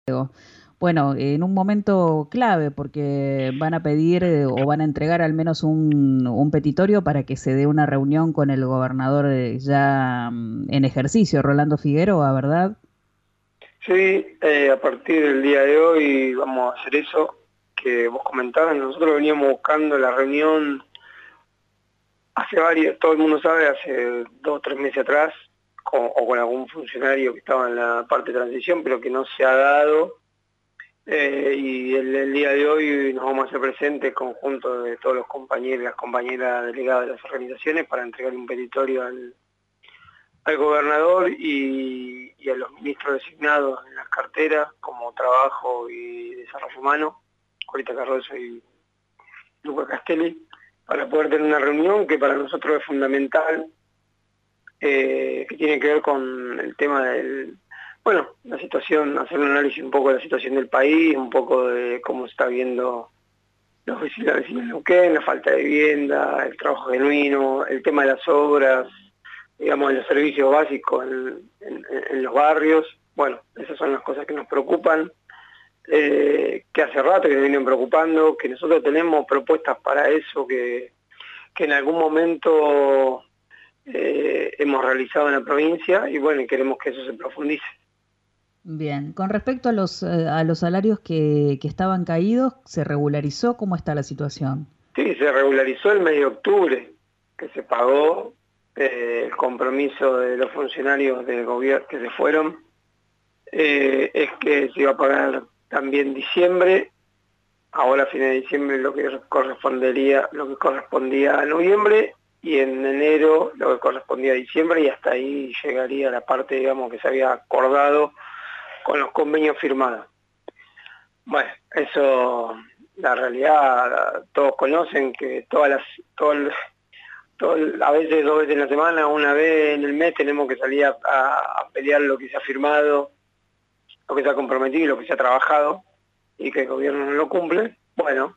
Bueno, en un momento clave porque van a pedir o van a entregar al menos un petitorio para que se dé una reunión con el gobernador ya en ejercicio, Rolando Figueroa, ¿verdad? Sí, a partir del día de hoy vamos a hacer eso que vos comentabas. Nosotros veníamos buscando la reunión hace varios, todo el mundo sabe, hace 2 o 3 meses atrás, o con algún funcionario que estaba en la parte de transición, pero que no se ha dado. Y el día de hoy nos vamos a hacer presentes conjunto de todos los compañeros y las compañeras delegadas de las organizaciones para entregar un petitorio al gobernador y a los ministros designados en las carteras como Trabajo y Desarrollo Humano, Corita Cardoso y Luca Castelli, para poder tener una reunión que para nosotros es fundamental, que tiene que ver con el tema la situación, hacer un análisis un poco de la situación del país, un poco de cómo se está viendo los vecinos de Neuquén, la falta de vivienda, el trabajo genuino, el tema de las obras, digamos, de los servicios básicos en los barrios. Bueno, esas son las cosas que nos preocupan, que hace rato que nos vienen preocupando, que nosotros tenemos propuestas para eso, que en algún momento hemos realizado en la provincia y bueno, y queremos que eso se profundice. Bien, con respecto a los salarios que estaban caídos, ¿se regularizó? ¿Cómo está la situación? Sí, se regularizó el mes de octubre, que se pagó el compromiso de los funcionarios del gobierno que se fueron, es que se iba a pagar también diciembre, ahora a fines de diciembre lo que correspondía a noviembre, y en enero lo que correspondía a diciembre, y hasta ahí llegaría la parte, digamos, que se había acordado con los convenios firmados. Bueno, eso, la realidad, todos conocen que a veces 2 veces en la semana, una vez en el mes tenemos que salir a pelear lo que se ha firmado, lo que se ha comprometido y lo que se ha trabajado, y que el gobierno no lo cumple. Bueno,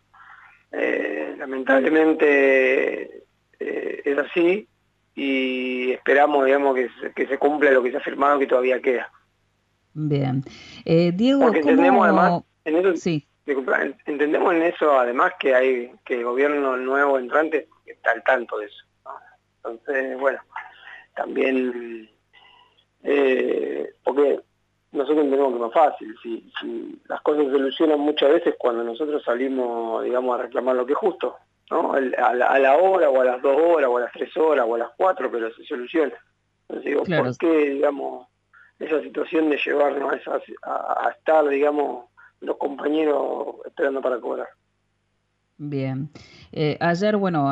lamentablemente es así, y esperamos, digamos, que se cumpla lo que se ha firmado, que todavía queda. Bien. Diego, Porque entendemos además, ¿cómo? en eso, Sí. disculpa, entendemos en eso además que el gobierno nuevo entrante está al tanto de eso, ¿no? Entonces, bueno, también, porque nosotros entendemos que es más fácil, si las cosas se solucionan muchas veces cuando nosotros salimos, digamos, a reclamar lo que es justo, ¿no? A la hora, o a las 2 horas, o a las 3 horas, o a las 4, pero se soluciona. Entonces digo, Claro. ¿por qué, digamos, esa situación de llevarnos a estar, digamos, los compañeros esperando para cobrar? Bien. Ayer, bueno,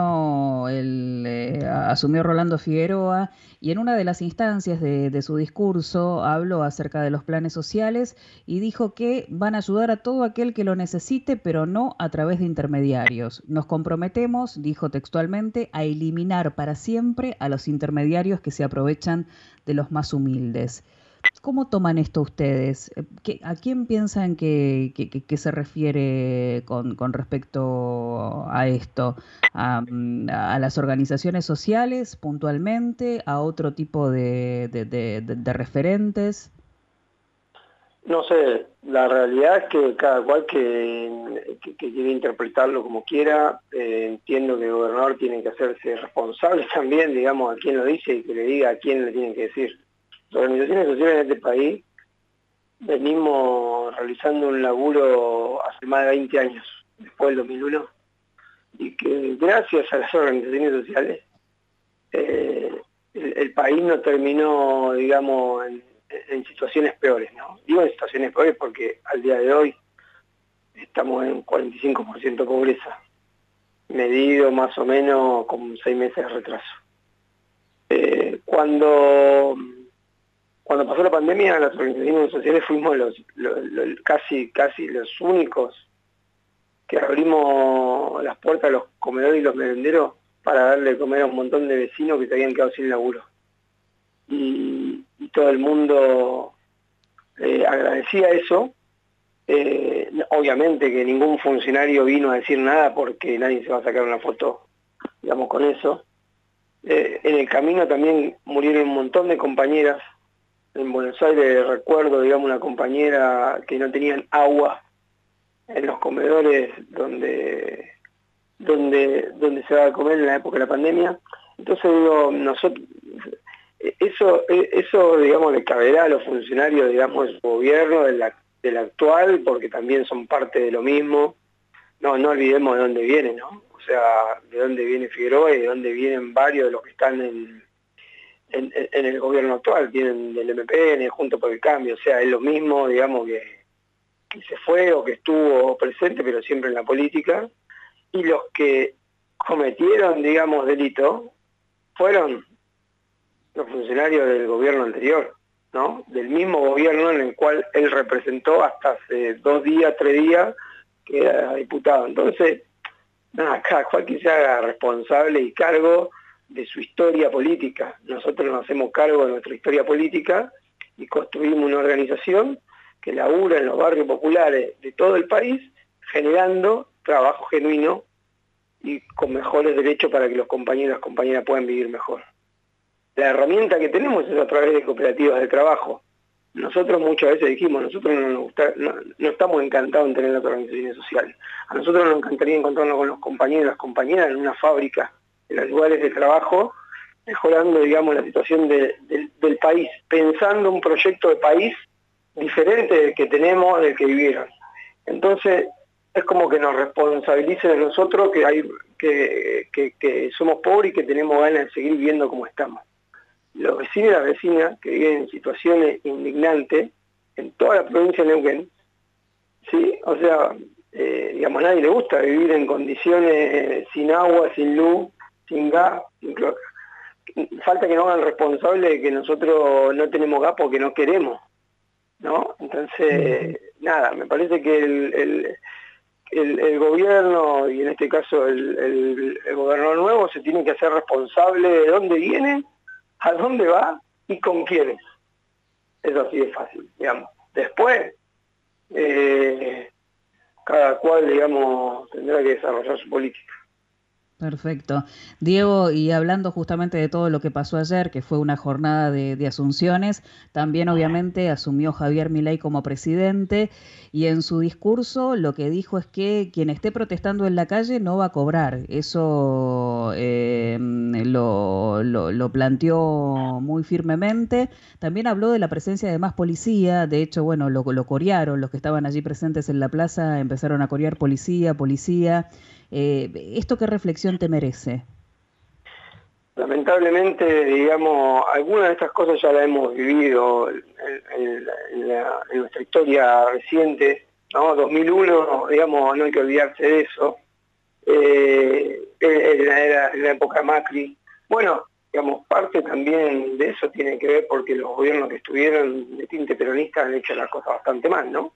asumió Rolando Figueroa y en una de las instancias de su discurso habló acerca de los planes sociales y dijo que van a ayudar a todo aquel que lo necesite, pero no a través de intermediarios. Nos comprometemos, dijo textualmente, a eliminar para siempre a los intermediarios que se aprovechan de los más humildes. ¿Cómo toman esto ustedes? ¿A quién piensan que se refiere con respecto a esto? ¿A las organizaciones sociales puntualmente? ¿A otro tipo de referentes? No sé, la realidad es que cada cual que quiere interpretarlo como quiera. Entiendo que el gobernador tiene que hacerse responsable también, digamos, a quién lo dice y que le diga a quién le tiene que decir. Las organizaciones sociales en este país venimos realizando un laburo hace más de 20 años, después del 2001, y que gracias a las organizaciones sociales el país no terminó, digamos, en situaciones peores, ¿no? Digo en situaciones peores porque al día de hoy estamos en un 45% de pobreza, medido más o menos con 6 meses de retraso. Eh, cuando, cuando pasó la pandemia, las organizaciones sociales fuimos casi los únicos que abrimos las puertas a los comedores y los merenderos para darle de comer a un montón de vecinos que se habían quedado sin laburo. Y todo el mundo agradecía eso. Obviamente que ningún funcionario vino a decir nada porque nadie se va a sacar una foto, digamos, con eso. En el camino también murieron un montón de compañeras en Buenos Aires recuerdo, digamos, una compañera que no tenían agua en los comedores donde se va a comer en la época de la pandemia. Entonces digo, nosotros, eso digamos, le caberá a los funcionarios, digamos, del gobierno, del actual, porque también son parte de lo mismo. No olvidemos de dónde viene, ¿no? O sea, de dónde viene Figueroa y de dónde vienen varios de los que están en el gobierno actual, vienen del MPN, Junto por el Cambio, o sea, es lo mismo, digamos, que se fue o que estuvo presente, pero siempre en la política, y los que cometieron, digamos, delito, fueron los funcionarios del gobierno anterior, ¿no? Del mismo gobierno en el cual él representó hasta hace 2 días, 3 días, que era diputado. Entonces, nada, cada cual que se haga responsable y cargo de su historia política. Nosotros nos hacemos cargo de nuestra historia política y construimos una organización que labura en los barrios populares de todo el país, generando trabajo genuino y con mejores derechos para que los compañeros y las compañeras puedan vivir mejor. La herramienta que tenemos es a través de cooperativas de trabajo. Nosotros muchas veces dijimos, nosotros no estamos encantados en tener las organizaciones sociales. A nosotros nos encantaría encontrarnos con los compañeros y las compañeras en una fábrica, en los lugares de trabajo, mejorando, digamos, la situación del país, pensando un proyecto de país diferente del que tenemos, del que vivieron. Entonces, es como que nos responsabilicen a nosotros que somos pobres y que tenemos ganas de seguir viviendo como estamos. Los vecinos y las vecinas que viven en situaciones indignantes en toda la provincia de Neuquén, ¿sí? O sea, digamos, a nadie le gusta vivir en condiciones sin agua, sin luz, sin gas, sin cloaca. Falta que nos hagan responsables de que nosotros no tenemos gas porque no queremos, ¿no? Entonces, nada, me parece que el gobierno, y en este caso el gobernador nuevo, se tiene que hacer responsable de dónde viene, a dónde va y con quiénes. Eso así es fácil, digamos. Después, cada cual, digamos, tendrá que desarrollar su política. Perfecto. Diego, y hablando justamente de todo lo que pasó ayer, que fue una jornada de asunciones, también obviamente asumió Javier Milei como presidente y en su discurso lo que dijo es que quien esté protestando en la calle no va a cobrar. Eso lo planteó muy firmemente. También habló de la presencia de más policía. De hecho, bueno, lo corearon. Los que estaban allí presentes en la plaza empezaron a corear policía, policía. ¿Esto qué reflexión te merece? Lamentablemente, digamos, algunas de estas cosas ya las hemos vivido en nuestra historia reciente, ¿no? 2001, digamos, no hay que olvidarse de eso, en la época Macri. Bueno, digamos, parte también de eso tiene que ver porque los gobiernos que estuvieron de tinte peronista han hecho las cosas bastante mal, ¿no?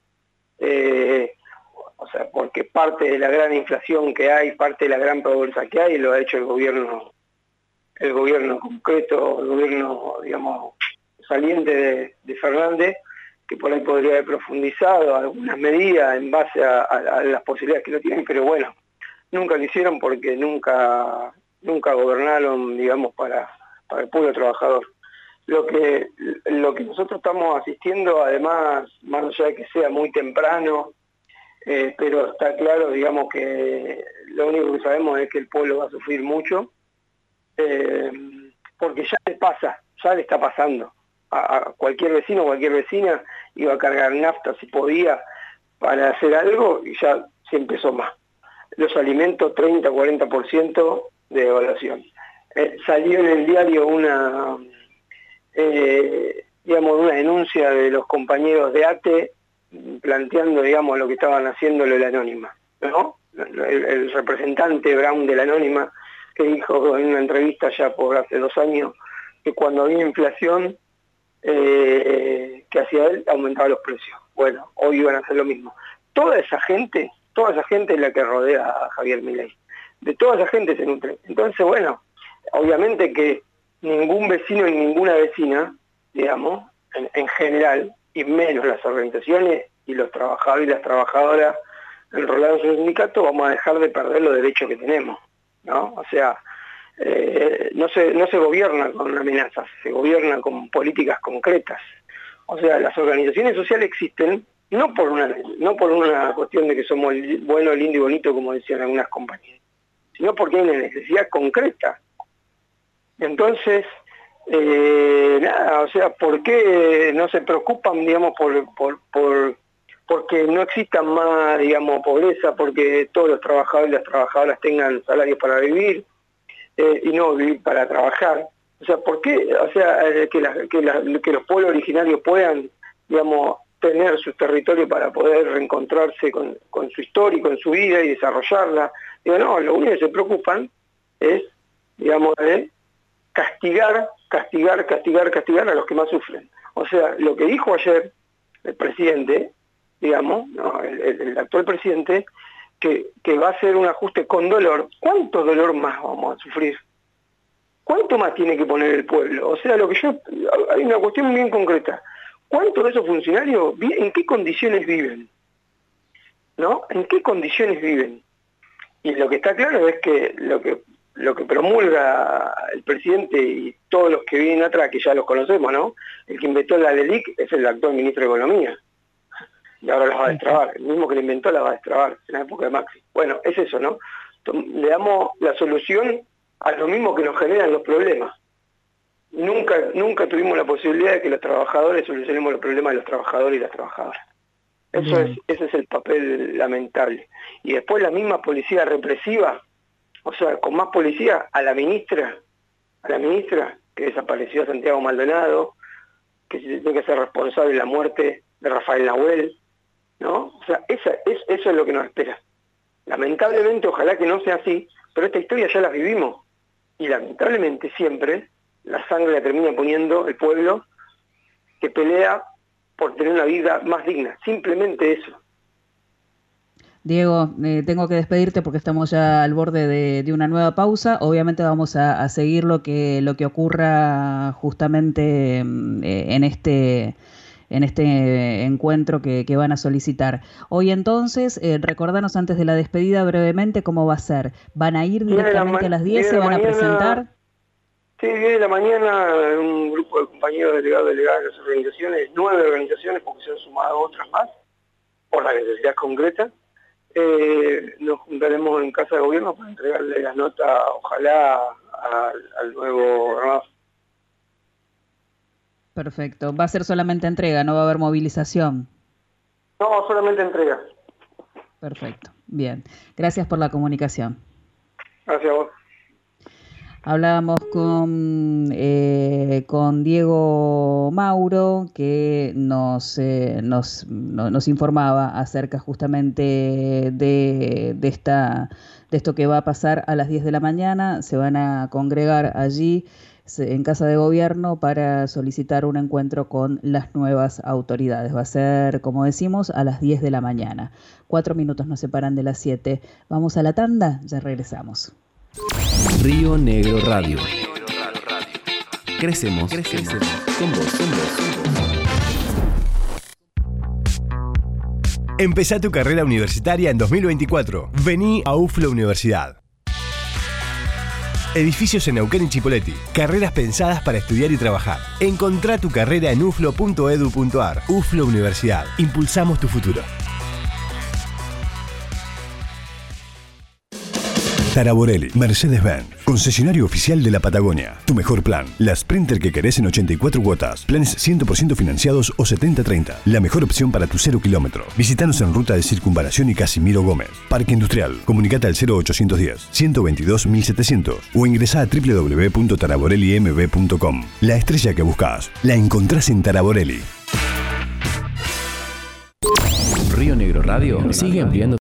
O sea, porque parte de la gran inflación que hay, parte de la gran pobreza que hay, lo ha hecho el gobierno concreto, el gobierno, digamos, saliente de Fernández, que por ahí podría haber profundizado algunas medidas en base a las posibilidades que lo tienen, pero bueno, nunca lo hicieron porque nunca gobernaron, digamos, para el pueblo trabajador. Lo que nosotros estamos asistiendo, además, más allá de que sea muy temprano, pero está claro, digamos, que lo único que sabemos es que el pueblo va a sufrir mucho, porque ya le está pasando. A cualquier vecino, cualquier vecina iba a cargar nafta si podía para hacer algo y ya se empezó más. Los alimentos 30-40% de devaluación. Salió en el diario una denuncia de los compañeros de ATE planteando, digamos, lo que estaban haciéndolo la Anónima, ¿no? El representante Brown de la Anónima, que dijo en una entrevista ya por hace 2 años, que cuando había inflación, que hacía él, aumentaba los precios. Bueno, hoy iban a hacer lo mismo. Toda esa gente es la que rodea a Javier Milei. De toda esa gente se nutre. Entonces, bueno, obviamente que ningún vecino y ninguna vecina, digamos, en general, y menos las organizaciones y los trabajadores y las trabajadoras enrolados en el sindicato, vamos a dejar de perder los derechos que tenemos, ¿no? O sea, no se gobierna con amenazas, se gobierna con políticas concretas. O sea, las organizaciones sociales existen no por una cuestión de que somos bueno, lindo y bonito, como decían algunas compañías, sino porque hay una necesidad concreta. Entonces, nada, o sea, ¿por qué no se preocupan, digamos, porque no exista más, digamos, pobreza, porque todos los trabajadores y las trabajadoras tengan salarios para vivir y no vivir para trabajar? O sea, ¿por qué? O sea, que los pueblos originarios puedan, digamos, tener sus territorios para poder reencontrarse con su historia y con su vida y desarrollarla. Digo, no, lo único que se preocupan es, digamos, de castigar a los que más sufren. O sea, lo que dijo ayer el presidente, digamos, ¿no? el actual presidente, que va a hacer un ajuste con dolor. ¿Cuánto dolor más vamos a sufrir? ¿Cuánto más tiene que poner el pueblo? O sea, hay una cuestión bien concreta. ¿Cuántos de esos funcionarios, en qué condiciones viven? ¿No? ¿En qué condiciones viven? Y lo que está claro es que lo que promulga el presidente y todos los que vienen atrás, que ya los conocemos, ¿no? El que inventó la LELIC es el actual ministro de Economía. Y ahora las va a destrabar. El mismo que la inventó la va a destrabar en la época de Maxi. Bueno, es eso, ¿no? Le damos la solución a lo mismo que nos generan los problemas. Nunca tuvimos la posibilidad de que los trabajadores solucionemos los problemas de los trabajadores y las trabajadoras. Ese es el papel lamentable. Y después la misma policía represiva, o sea, con más policía, a la ministra que desapareció, Santiago Maldonado, que tiene que ser responsable de la muerte de Rafael Nahuel, ¿no? O sea, eso es lo que nos espera. Lamentablemente, ojalá que no sea así, pero esta historia ya la vivimos. Y lamentablemente siempre la sangre la termina poniendo el pueblo que pelea por tener una vida más digna. Simplemente eso. Diego, tengo que despedirte porque estamos ya al borde de una nueva pausa. Obviamente vamos a seguir lo que ocurra justamente en este encuentro que van a solicitar. Hoy entonces, recordanos antes de la despedida brevemente cómo va a ser. ¿Van a ir directamente a las 10? ¿Se van a presentar? Sí, 10 de la mañana, un grupo de compañeros delegados de las organizaciones, 9 organizaciones, porque se han sumado otras más, por la necesidad concreta. Nos juntaremos en Casa de Gobierno para entregarle las notas, ojalá, al nuevo RAF. Perfecto. Va a ser solamente entrega, no va a haber movilización. No, solamente entrega. Perfecto. Bien. Gracias por la comunicación. Gracias a vos. Hablábamos con Diego Mauro, que nos informaba acerca justamente de esto que va a pasar a las 10 de la mañana. Se van a congregar allí en Casa de Gobierno para solicitar un encuentro con las nuevas autoridades. Va a ser, como decimos, a las 10 de la mañana. 4 minutos nos separan de las 7. Vamos a la tanda, ya regresamos. Río Negro Radio. Crecemos con vos. Empezá tu carrera universitaria en 2024. Vení a UFLA Universidad. Edificios en Neuquén y Chipoleti. Carreras pensadas para estudiar y trabajar. Encontrá tu carrera en uflo.edu.ar. UFLA Universidad. Impulsamos tu futuro. Taraborelli, Mercedes-Benz, concesionario oficial de la Patagonia. Tu mejor plan, la Sprinter que querés en 84 cuotas, planes 100% financiados o 70-30. La mejor opción para tu 0 kilómetro. Visítanos en Ruta de Circunvalación y Casimiro Gómez. Parque Industrial, comunicate al 0810-122-1700 o ingresá a www.taraborellimb.com. La estrella que buscas, la encontrás en Taraborelli. Río Negro Radio sigue ampliando